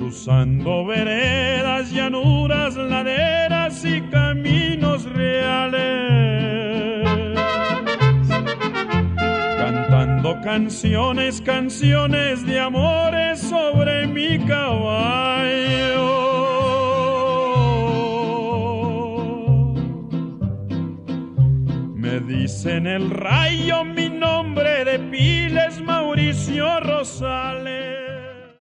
cruzando veredas, llanuras, laderas y caminos reales, cantando canciones, canciones de amores sobre mi caballo. Me dicen el Rayo, mi nombre de pila es Mauricio Rosales.